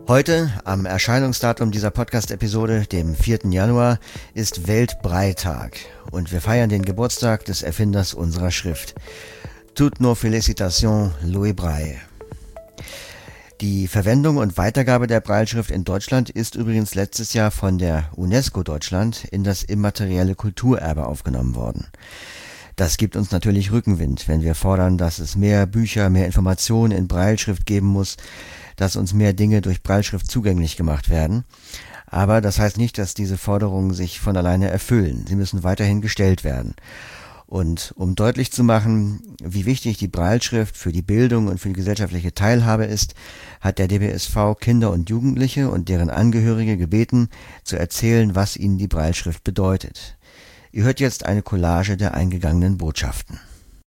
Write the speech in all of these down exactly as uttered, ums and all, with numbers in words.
Heute, am Erscheinungsdatum dieser Podcast-Episode, dem vierten Januar, ist Weltbraille-Tag und wir feiern den Geburtstag des Erfinders unserer Schrift. Toutes nos félicitations, Louis Braille. Die Verwendung und Weitergabe der Brailleschrift in Deutschland ist übrigens letztes Jahr von der UNESCO Deutschland in das immaterielle Kulturerbe aufgenommen worden. Das gibt uns natürlich Rückenwind, wenn wir fordern, dass es mehr Bücher, mehr Informationen in Brailleschrift geben muss, dass uns mehr Dinge durch Brailleschrift zugänglich gemacht werden. Aber das heißt nicht, dass diese Forderungen sich von alleine erfüllen. Sie müssen weiterhin gestellt werden. Und um deutlich zu machen, wie wichtig die Brailleschrift für die Bildung und für die gesellschaftliche Teilhabe ist, hat der D B S V Kinder und Jugendliche und deren Angehörige gebeten, zu erzählen, was ihnen die Brailleschrift bedeutet. Ihr hört jetzt eine Collage der eingegangenen Botschaften.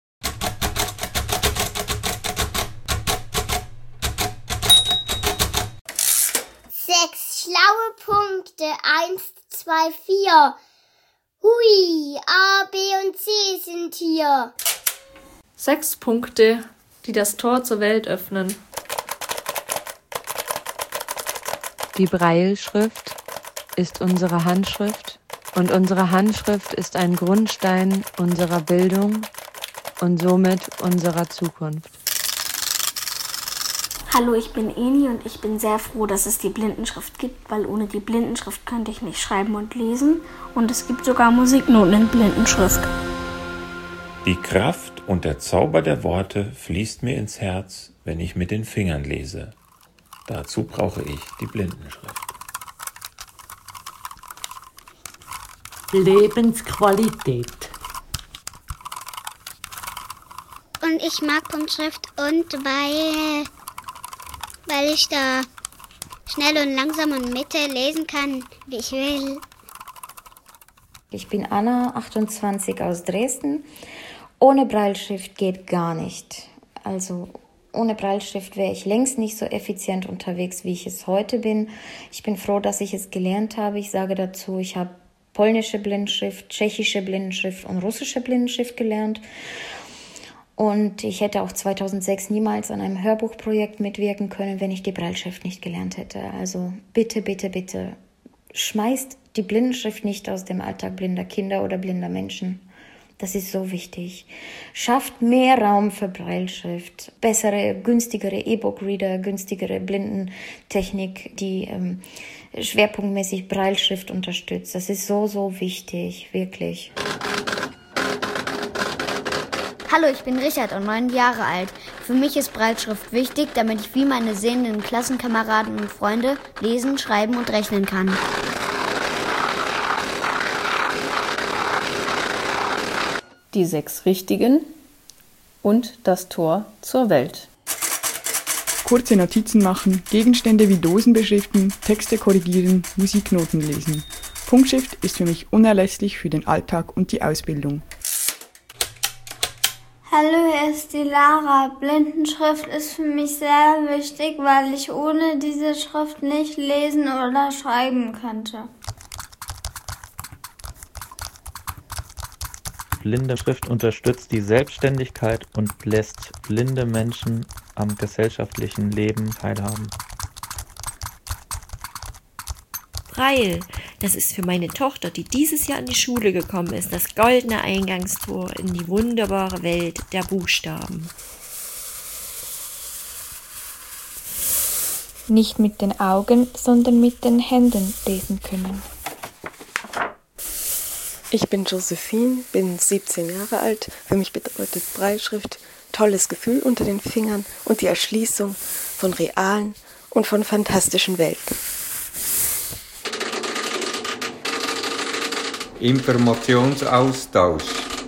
Sechs schlaue Punkte, eins, zwei, vier. Hui, A, B und C sind hier. Sechs Punkte, die das Tor zur Welt öffnen. Die Brailleschrift ist unsere Handschrift und unsere Handschrift ist ein Grundstein unserer Bildung und somit unserer Zukunft. Hallo, ich bin Eni und ich bin sehr froh, dass es die Blindenschrift gibt, weil ohne die Blindenschrift könnte ich nicht schreiben und lesen und es gibt sogar Musiknoten in Blindenschrift. Die Kraft und der Zauber der Worte fließt mir ins Herz, wenn ich mit den Fingern lese. Dazu brauche ich die Blindenschrift. Lebensqualität. Und ich mag Punktschrift und weil, weil ich da schnell und langsam und Mitte lesen kann, wie ich will. Ich bin Anna, achtundzwanzig, aus Dresden. Ohne Brailleschrift geht gar nicht. Also ohne Brailleschrift wäre ich längst nicht so effizient unterwegs, wie ich es heute bin. Ich bin froh, dass ich es gelernt habe. Ich sage dazu, ich habe polnische Blindenschrift, tschechische Blindenschrift und russische Blindenschrift gelernt. Und ich hätte auch zweitausendsechs niemals an einem Hörbuchprojekt mitwirken können, wenn ich die Brailleschrift nicht gelernt hätte. Also bitte, bitte, bitte, schmeißt die Blindenschrift nicht aus dem Alltag blinder Kinder oder blinder Menschen. Das ist so wichtig. Schafft mehr Raum für Brailleschrift, bessere, günstigere E-Book-Reader, günstigere Blindentechnik, die ähm, schwerpunktmäßig Brailleschrift unterstützt. Das ist so, so wichtig, wirklich. Hallo, ich bin Richard und neun Jahre alt. Für mich ist Brailleschrift wichtig, damit ich wie meine sehenden Klassenkameraden und Freunde lesen, schreiben und rechnen kann. Die sechs Richtigen und das Tor zur Welt. Kurze Notizen machen, Gegenstände wie Dosen beschriften, Texte korrigieren, Musiknoten lesen. Punktschrift ist für mich unerlässlich für den Alltag und die Ausbildung. Hallo, hier ist die Lara. Blindenschrift ist für mich sehr wichtig, weil ich ohne diese Schrift nicht lesen oder schreiben könnte. Blindenschrift unterstützt die Selbstständigkeit und lässt blinde Menschen am gesellschaftlichen Leben teilhaben. Braille, das ist für meine Tochter, die dieses Jahr in die Schule gekommen ist, das goldene Eingangstor in die wunderbare Welt der Buchstaben. Nicht mit den Augen, sondern mit den Händen lesen können. Ich bin Josephine, bin siebzehn Jahre alt. Für mich bedeutet Brailleschrift tolles Gefühl unter den Fingern und die Erschließung von realen und von fantastischen Welten. Informationsaustausch.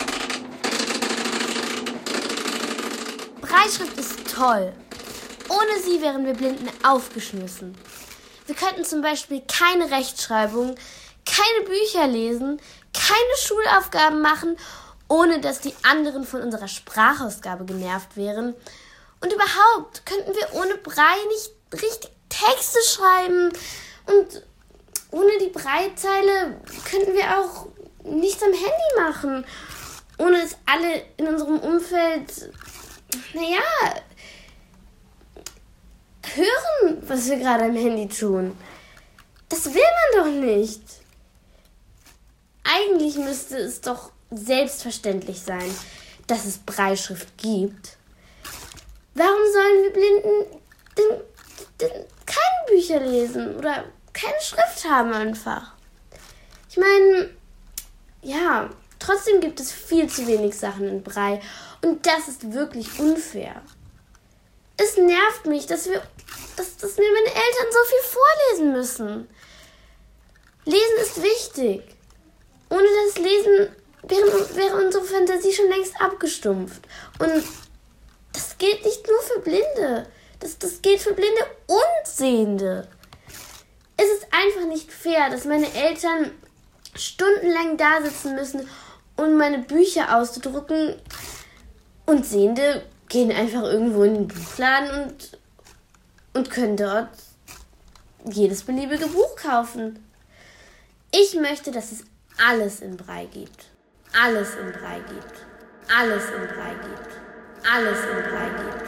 Brailleschrift ist toll. Ohne sie wären wir Blinden aufgeschmissen. Wir könnten zum Beispiel keine Rechtschreibung, keine Bücher lesen, keine Schulaufgaben machen, ohne dass die anderen von unserer Sprachausgabe genervt wären. Und überhaupt könnten wir ohne Braille nicht richtig Texte schreiben. Und ohne die Braillezeile könnten wir auch nichts am Handy machen. Ohne dass alle in unserem Umfeld, naja, hören, was wir gerade am Handy tun. Das will man doch nicht. Eigentlich müsste es doch selbstverständlich sein, dass es Brailleschrift gibt. Warum sollen wir Blinden denn, denn keine Bücher lesen oder keine Schrift haben einfach? Ich meine, ja, trotzdem gibt es viel zu wenig Sachen in Braille und das ist wirklich unfair. Es nervt mich, dass wir, dass, dass mir meine Eltern so viel vorlesen müssen. Lesen ist wichtig. Ohne das Lesen wäre, wäre unsere Fantasie schon längst abgestumpft. Und das gilt nicht nur für Blinde. Das, das gilt für Blinde und Sehende. Es ist einfach nicht fair, dass meine Eltern stundenlang da sitzen müssen, um meine Bücher auszudrucken. Und Sehende gehen einfach irgendwo in den Buchladen und, und können dort jedes beliebige Buch kaufen. Ich möchte, dass es alles in Braille gibt. Alles in Braille gibt. Alles in Braille gibt. Alles in Braille gibt.